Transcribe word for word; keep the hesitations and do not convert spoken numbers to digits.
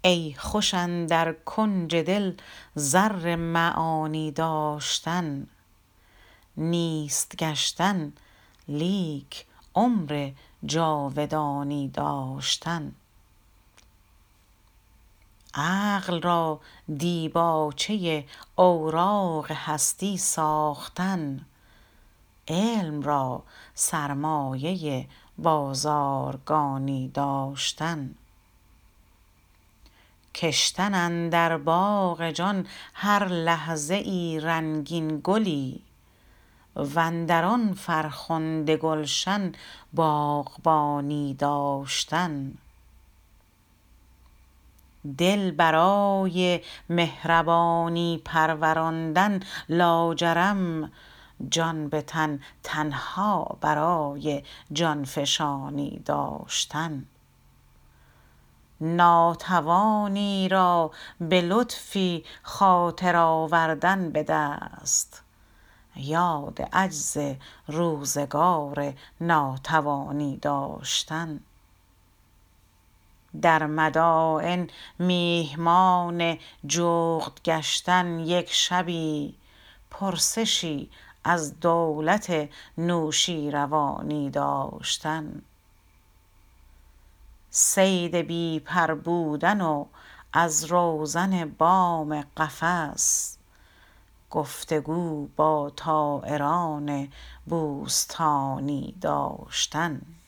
ای خوش اندر کنج دل زر معانی داشتن، نیست گشتن لیک عمر جاودانی داشتن. عقل را دیباچه اوراق هستی ساختن، علم را سرمایه بازارگانی داشتن. کشتن اندر باغ جان هر لحظه ای رنگین گلی، واندر آن فرخنده گلشن باغبانی داشتن. دل برای مهربانی پروراندن لاجرم، جان به تن تنها برای جانفشانی داشتن. ناتوانی را به لطفی خاطر آوردن به دست، یاد عجز روزگار ناتوانی داشتن. در مداین میهمان جغد گشتن یک شبی، پرسشی از دولت نوشیروانی داشتن. صید بی پر بودن و از روزن بام قفس، گفتگو با طایران بوستانی داشتن.